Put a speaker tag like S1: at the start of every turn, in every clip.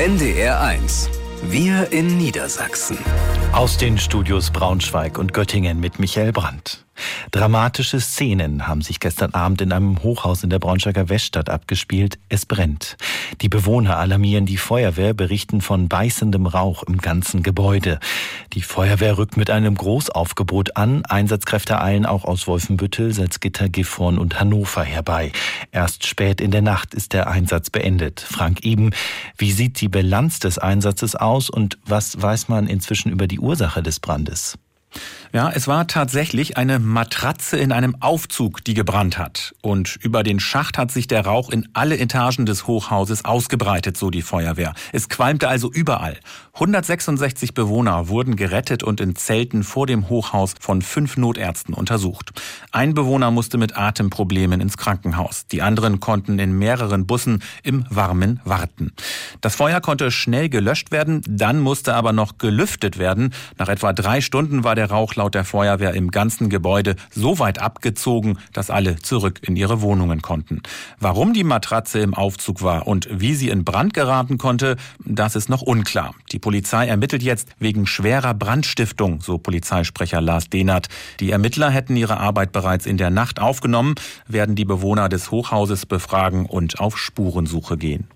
S1: NDR1. Wir in Niedersachsen.
S2: Aus den Studios Braunschweig und Göttingen mit Michael Brandt. Dramatische Szenen haben sich gestern Abend in einem Hochhaus in der Braunschweiger Weststadt abgespielt. Es brennt. Die Bewohner alarmieren die Feuerwehr, berichten von beißendem Rauch im ganzen Gebäude. Die Feuerwehr rückt mit einem Großaufgebot an. Einsatzkräfte eilen auch aus Wolfenbüttel, Salzgitter, Gifhorn und Hannover herbei. Erst spät in der Nacht ist der Einsatz beendet. Frank Iben, wie sieht die Bilanz des Einsatzes aus und was weiß man inzwischen über die Ursache des Brandes?
S3: Ja, es war tatsächlich eine Matratze in einem Aufzug, die gebrannt hat. Und über den Schacht hat sich der Rauch in alle Etagen des Hochhauses ausgebreitet, so die Feuerwehr. Es qualmte also überall. 166 Bewohner wurden gerettet und in Zelten vor dem Hochhaus von 5 Notärzten untersucht. Ein Bewohner musste mit Atemproblemen ins Krankenhaus. Die anderen konnten in mehreren Bussen im Warmen warten. Das Feuer konnte schnell gelöscht werden, dann musste aber noch gelüftet werden. Nach etwa 3 Stunden war der Rauch laut der Feuerwehr im ganzen Gebäude so weit abgezogen, dass alle zurück in ihre Wohnungen konnten. Warum die Matratze im Aufzug war und wie sie in Brand geraten konnte, das ist noch unklar. Die Polizei ermittelt jetzt wegen schwerer Brandstiftung, so Polizeisprecher Lars Dehnert. Die Ermittler hätten ihre Arbeit bereits in der Nacht aufgenommen, werden die Bewohner des Hochhauses befragen und auf Spurensuche gehen.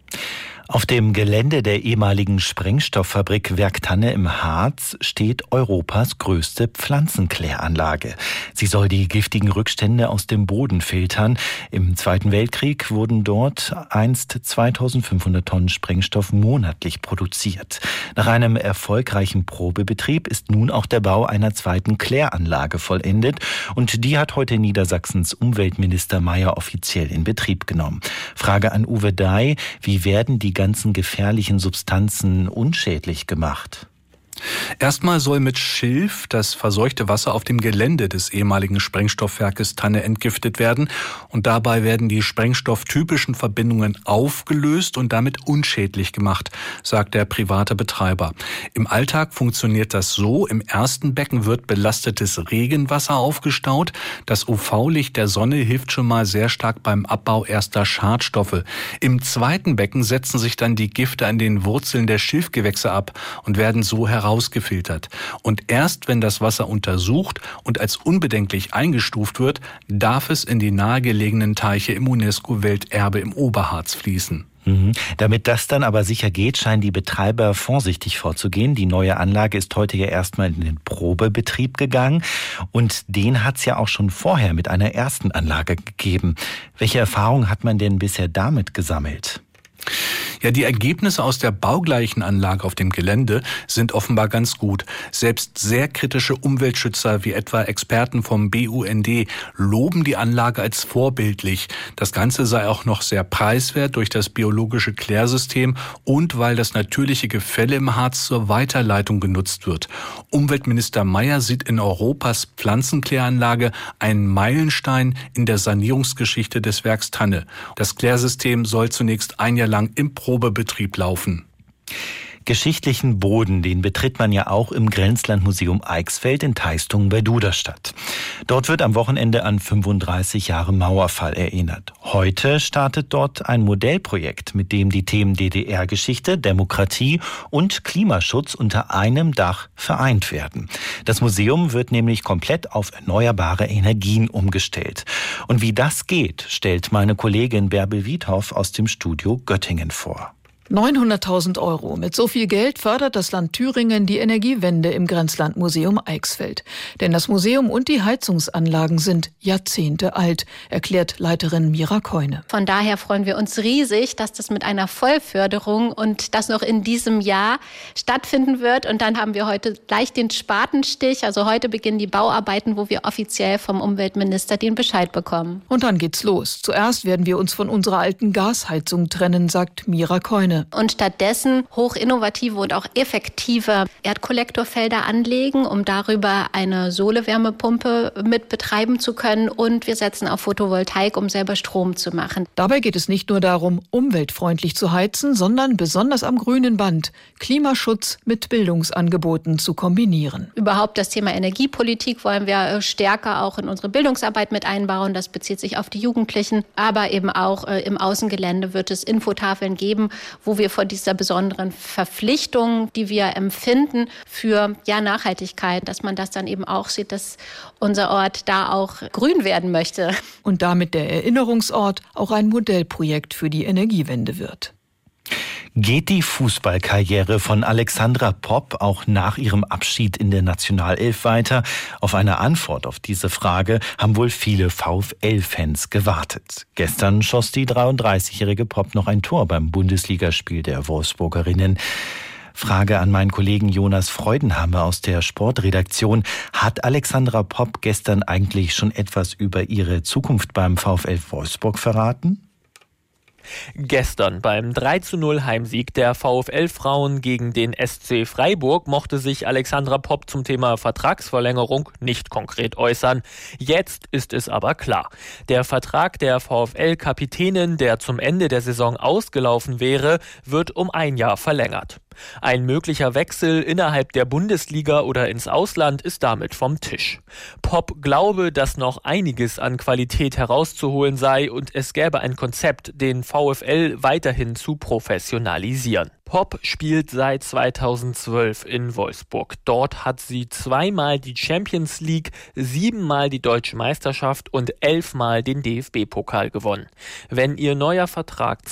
S2: Auf dem Gelände der ehemaligen Sprengstofffabrik Werktanne im Harz steht Europas größte Pflanzenkläranlage. Sie soll die giftigen Rückstände aus dem Boden filtern. Im Zweiten Weltkrieg wurden dort einst 2500 Tonnen Sprengstoff monatlich produziert. Nach einem erfolgreichen Probebetrieb ist nun auch der Bau einer zweiten Kläranlage vollendet und die hat heute Niedersachsens Umweltminister Mayer offiziell in Betrieb genommen. Frage an Uwe Dey, wie werden die ganzen gefährlichen Substanzen unschädlich gemacht?
S4: Erstmal soll mit Schilf das verseuchte Wasser auf dem Gelände des ehemaligen Sprengstoffwerkes Tanne entgiftet werden. Und dabei werden die sprengstofftypischen Verbindungen aufgelöst und damit unschädlich gemacht, sagt der private Betreiber. Im Alltag funktioniert das so: Im ersten Becken wird belastetes Regenwasser aufgestaut. Das UV-Licht der Sonne hilft schon mal sehr stark beim Abbau erster Schadstoffe. Im zweiten Becken setzen sich dann die Gifte an den Wurzeln der Schilfgewächse ab und werden so herausgefiltert. Und erst wenn das Wasser untersucht und als unbedenklich eingestuft wird, darf es in die nahegelegenen Teiche im UNESCO-Welterbe im Oberharz fließen.
S2: Damit das dann aber sicher geht, scheinen die Betreiber vorsichtig vorzugehen. Die neue Anlage ist heute ja erstmal in den Probebetrieb gegangen und den hat es ja auch schon vorher mit einer ersten Anlage gegeben. Welche Erfahrung hat man denn bisher damit gesammelt?
S4: Ja, die Ergebnisse aus der baugleichen Anlage auf dem Gelände sind offenbar ganz gut. Selbst sehr kritische Umweltschützer wie etwa Experten vom BUND loben die Anlage als vorbildlich. Das Ganze sei auch noch sehr preiswert durch das biologische Klärsystem und weil das natürliche Gefälle im Harz zur Weiterleitung genutzt wird. Umweltminister Mayer sieht in Europas Pflanzenkläranlage einen Meilenstein in der Sanierungsgeschichte des Werks Tanne. Das Klärsystem soll zunächst ein Jahr lang im Probebetrieb laufen.
S2: Geschichtlichen Boden, den betritt man ja auch im Grenzlandmuseum Eichsfeld in Teistungen bei Duderstadt. Dort wird am Wochenende an 35 Jahre Mauerfall erinnert. Heute startet dort ein Modellprojekt, mit dem die Themen DDR-Geschichte, Demokratie und Klimaschutz unter einem Dach vereint werden. Das Museum wird nämlich komplett auf erneuerbare Energien umgestellt. Und wie das geht, stellt meine Kollegin Bärbel Wiedhoff aus dem Studio Göttingen vor.
S5: 900.000 €. Mit so viel Geld fördert das Land Thüringen die Energiewende im Grenzlandmuseum Eichsfeld. Denn das Museum und die Heizungsanlagen sind Jahrzehnte alt, erklärt Leiterin Mira Keune.
S6: Von daher freuen wir uns riesig, dass das mit einer Vollförderung und das noch in diesem Jahr stattfinden wird. Und dann haben wir heute gleich den Spatenstich. Also heute beginnen die Bauarbeiten, wo wir offiziell vom Umweltminister den Bescheid bekommen.
S5: Und dann geht's los. Zuerst werden wir uns von unserer alten Gasheizung trennen, sagt Mira Keune.
S6: Und stattdessen hochinnovative und auch effektive Erdkollektorfelder anlegen, um darüber eine Sohlewärmepumpe mit betreiben zu können. Und wir setzen auf Photovoltaik, um selber Strom zu machen.
S5: Dabei geht es nicht nur darum, umweltfreundlich zu heizen, sondern besonders am grünen Band Klimaschutz mit Bildungsangeboten zu kombinieren.
S6: Überhaupt das Thema Energiepolitik wollen wir stärker auch in unsere Bildungsarbeit mit einbauen. Das bezieht sich auf die Jugendlichen. Aber eben auch im Außengelände wird es Infotafeln geben, wo wo wir vor dieser besonderen Verpflichtung, die wir empfinden für Nachhaltigkeit, dass man das dann eben auch sieht, dass unser Ort da auch grün werden möchte.
S5: Und damit der Erinnerungsort auch ein Modellprojekt für die Energiewende wird.
S2: Geht die Fußballkarriere von Alexandra Popp auch nach ihrem Abschied in der Nationalelf weiter? Auf eine Antwort auf diese Frage haben wohl viele VfL-Fans gewartet. Gestern schoss die 33-jährige Popp noch ein Tor beim Bundesligaspiel der Wolfsburgerinnen. Frage an meinen Kollegen Jonas Freudenhammer aus der Sportredaktion. Hat Alexandra Popp gestern eigentlich schon etwas über ihre Zukunft beim VfL Wolfsburg verraten?
S7: Gestern beim 3:0 Heimsieg der VfL-Frauen gegen den SC Freiburg mochte sich Alexandra Popp zum Thema Vertragsverlängerung nicht konkret äußern. Jetzt ist es aber klar. Der Vertrag der VfL-Kapitänin, der zum Ende der Saison ausgelaufen wäre, wird um 1 Jahr verlängert. Ein möglicher Wechsel innerhalb der Bundesliga oder ins Ausland ist damit vom Tisch. Popp glaube, dass noch einiges an Qualität herauszuholen sei und es gäbe ein Konzept, den VfL weiterhin zu professionalisieren. Popp spielt seit 2012 in Wolfsburg. Dort hat sie 2-mal die Champions League, 7-mal die Deutsche Meisterschaft und 11-mal den DFB-Pokal gewonnen. Wenn ihr neuer Vertrag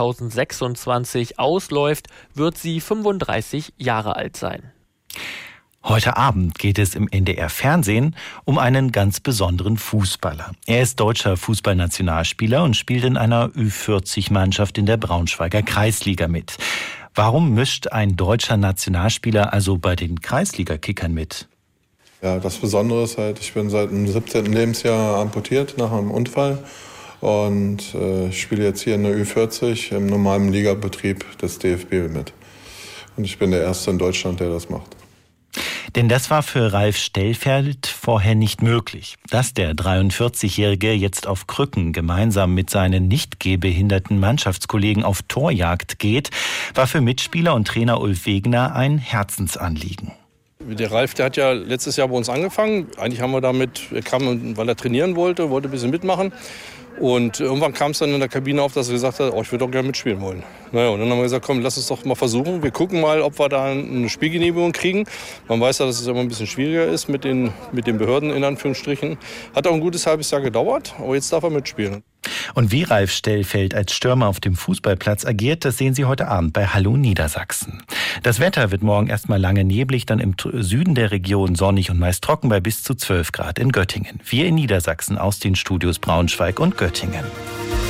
S7: 2026 ausläuft, wird sie 35 Jahre alt sein.
S2: Heute Abend geht es im NDR-Fernsehen um einen ganz besonderen Fußballer. Er ist deutscher Fußballnationalspieler und spielt in einer Ü40-Mannschaft in der Braunschweiger Kreisliga mit. Warum mischt ein deutscher Nationalspieler also bei den Kreisliga-Kickern mit?
S8: Ja, das Besondere ist halt, ich bin seit dem 17. Lebensjahr amputiert nach einem Unfall und spiele jetzt hier in der Ü40 im normalen Ligabetrieb des DFB mit. Und ich bin der Erste in Deutschland, der das macht.
S2: Denn das war für Ralf Stellfeld vorher nicht möglich. Dass der 43-Jährige jetzt auf Krücken gemeinsam mit seinen nicht gehbehinderten Mannschaftskollegen auf Torjagd geht, war für Mitspieler und Trainer Ulf Wegner ein Herzensanliegen.
S9: Der Ralf, der hat ja letztes Jahr bei uns angefangen. Eigentlich haben wir damit, er kam, weil er trainieren wollte ein bisschen mitmachen. Und irgendwann kam es dann in der Kabine auf, dass er gesagt hat, ich würde doch gerne mitspielen wollen. Naja, und dann haben wir gesagt, komm, lass uns doch mal versuchen. Wir gucken mal, ob wir da eine Spielgenehmigung kriegen. Man weiß ja, dass es immer ein bisschen schwieriger ist mit den Behörden, in Anführungsstrichen. Hat auch ein gutes halbes Jahr gedauert, aber jetzt darf er mitspielen.
S2: Und wie Ralf Stellfeld als Stürmer auf dem Fußballplatz agiert, das sehen Sie heute Abend bei Hallo Niedersachsen. Das Wetter wird morgen erstmal lange neblig, dann im Süden der Region sonnig und meist trocken bei bis zu 12 Grad in Göttingen. Wir in Niedersachsen aus den Studios Braunschweig und Göttingen.